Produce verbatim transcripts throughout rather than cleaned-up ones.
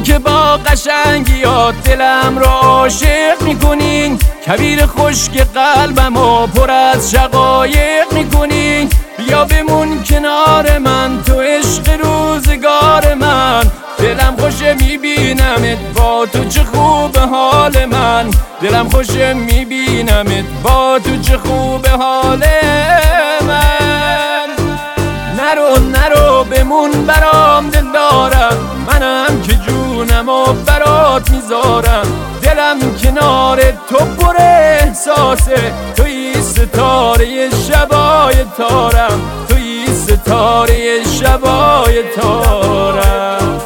که با قشنگیات دلم را عاشق میکنین، کویر خشک قلبم و پر از شقایق میکنین. بیا بمون کنار من تو عشق روزگار من، دلم خوشه میبینمت با تو چه خوب حال من، دلم خوشه میبینمت با تو چه خوب حال من. نرو نرو بمون برام دل دارم، منم که جونم و برات میذارم. دلم کنار تو پر احساسه، توی ستاره شبای تارم، توی ستاره شبای تارم.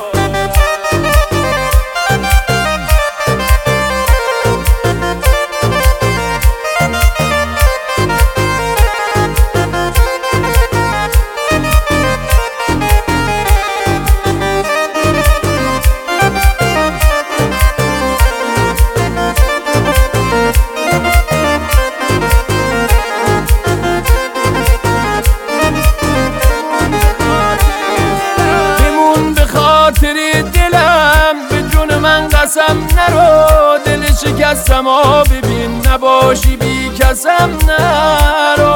دلم به جون من قسم نرو، دل شکستم ها ببین نباشی بی کسم نرو.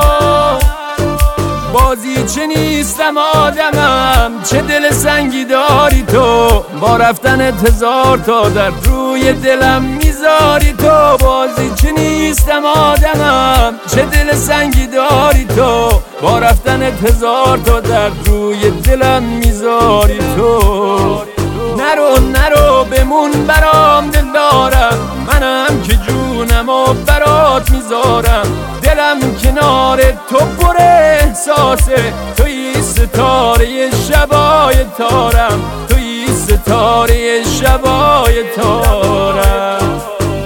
بازی چه نیستم آدمم، چه دل سنگی داری تو، با رفتنت هزار تا در روی دلم میذاری تو. بازی چه نیستم آدمم، چه دل سنگی داری تو، با رفتنت هزار تا در روی دلم میذاری تو. نرو نرو بمون برام دل دارم، منم که جونم و برات میذارم. دلم کنار تو پر احساسه، توی ستاره شبای تارم، توی ستاره شبای تارم.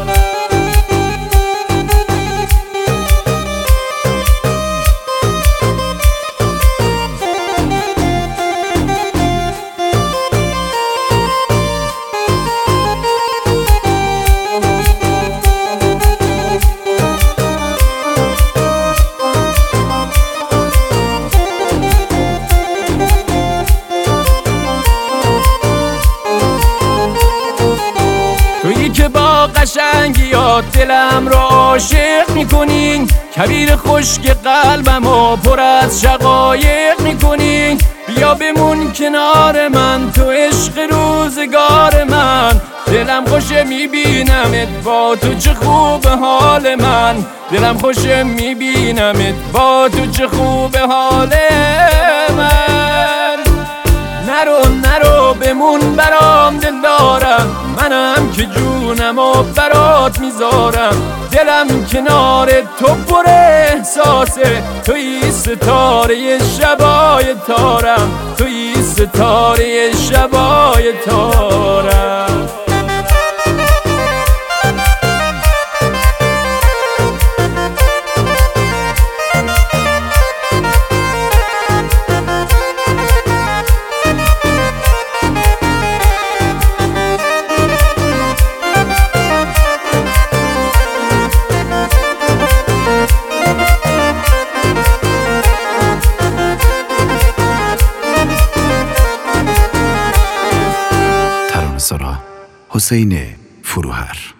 که با قشنگیات دلم را عاشق میکنین، کویر خشک قلبم و پر از شقایق میکنین. بیا بمون کنار من تو عشق روزگار من، دلم خوشه میبینمت با تو چه خوب حال من، دلم خوشه میبینمت با تو چه خوب حال من. نرو نرو بمون برام دل دارم، منم که جونم و برات میذارم. دلم کنار تو پر احساسه، توی ستاره شبای تارم، توی ستاره شبای تارم. حسین فروهر.